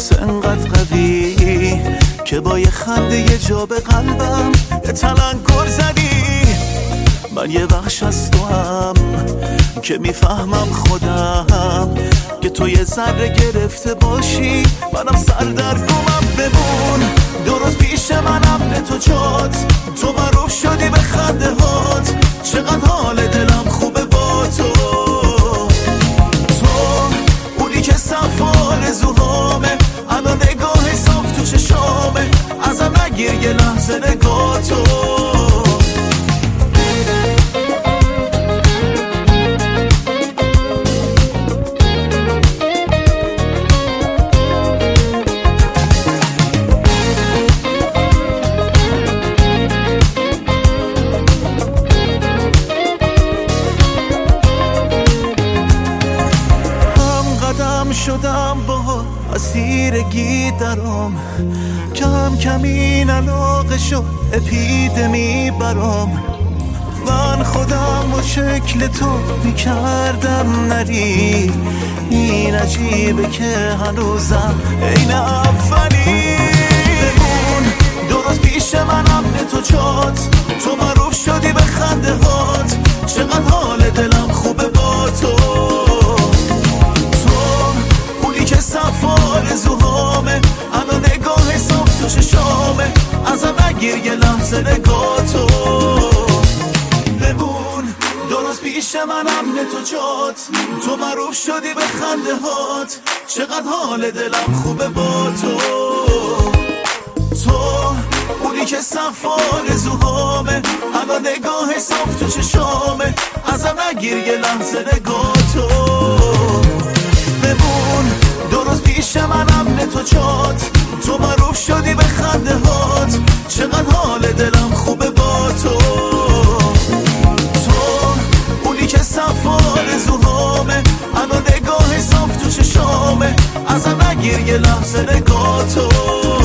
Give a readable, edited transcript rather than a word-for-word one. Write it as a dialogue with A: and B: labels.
A: واسه انقدر قوی که با یه خنده یه جا به قلبم یه تلنگر زدی. من یه بخش از تو هم که میفهمم خودم که تو یه ذره گرفته باشی، منم سردرگمم. بمون درست پیش منم تو جات، تو معروف شدی به خنده هات، چقدر حال دلم خوبه با تو. تو اونی که صف آرزوهامه، الان نگاه صاف تو چشامه، ازم نگیر یه لحظه نگاه تو. شدم با اسیرگی درام، کم کم این علاقه شد اپیدمی برام. من خودم و شکل تو میکردم نری، این عجیبه که هنوزم این اولی. بمون درست پیش منم تو جات، تو معروف شدی به خنده هات، چقدر حال دلم خوبه با تو. که صف آرزوهامه، الان نگاه صاف تو چشامه، ازم نگیر یه لحظه نگاه تو. بمون درست پیش منم تو جات، تو معروف شدی به خنده هات، چقدر حال دلم خوبه با تو. تو اونی که صف آرزوهامه، الان نگاه صاف تو چشامه، ازم نگیر یه لحظه نگاه تو. بمون درست پیش منم تو جات، تو معروف شدی به خنده هات، چقدر حال دلم خوبه با تو. تو اونی که صف آرزوهامه، الان نگاه صاف تو چشامه، ازم نگیر یه لحظه نگاه تو.